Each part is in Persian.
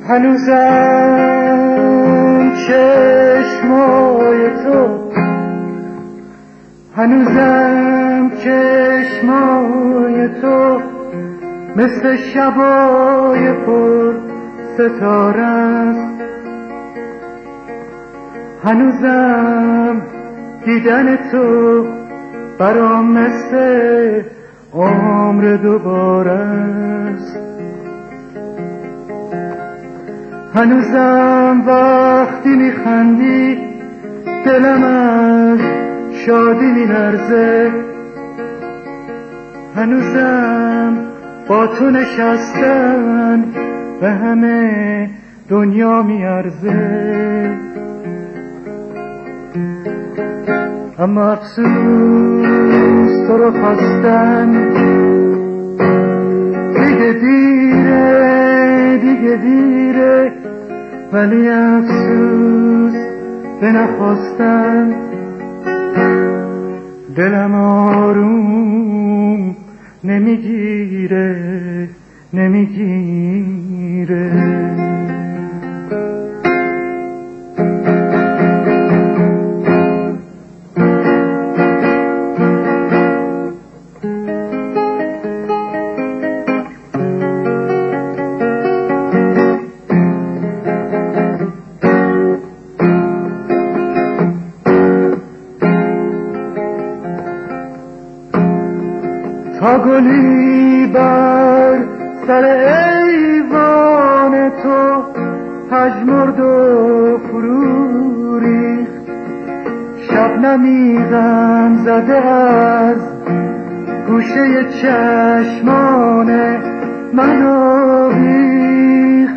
هنوزم چشمای تو، هنوزم چشمای تو مثل شبای پر ستاره است. هنوزم دیدن تو برام مثل عمر دوباره است. هنوزم وقتی میخندی دلم از شادی میلرزه. هنوزم با تو نشستن به همه دنیا میارزه. اما افسوس تو رو خواستن دیگه دیره، دیگه دیره، ولی افسوس به نخواستن دلم آروم نمیگیره، نمیگیره. تا گلی بر سر ایوان تو پژمرد و فرو ریخت، شبنمی غم زده از گوشه چشمان من آویخت.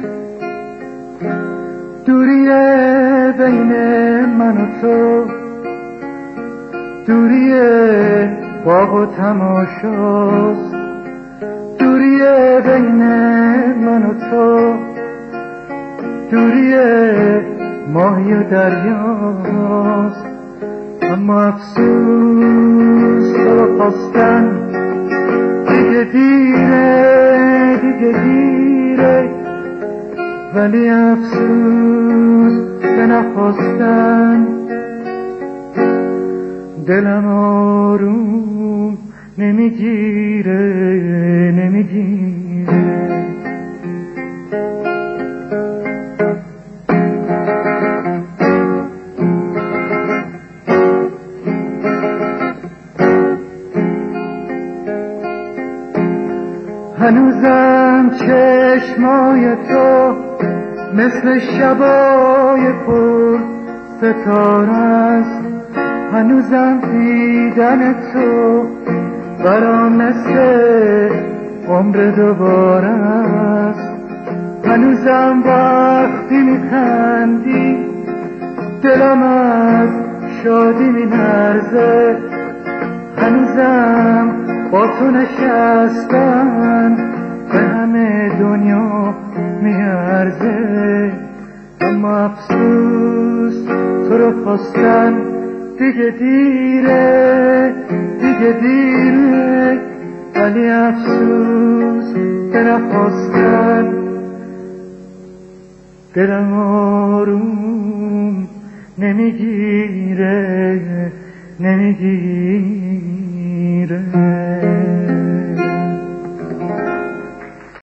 دوری بین من و تو، دوری باغ و تماشاست، دوری بین من و تو، دوری ماهی و دریاست. اما افسوس تو خواستن دیگه دیره، دیگه دیره، ولی افسوس به نخواستن دلم آروم نمیگیره، نمیگیره. هنوزم چشمای تو مثل شبای پر ستاره است. هنوزم دیدن تو برام مثل عمر دوباره است. هنوزم وقتی میخندی دلم از شادی میلرزه. هنوزم با تو نشستن به همه دنیا میارزه. اما افسوس تو رو خواستن دیگه دیره، دیگه دیره، ولی افسوس به نخواستن دلم آروم نمیگیره، نمیگیره.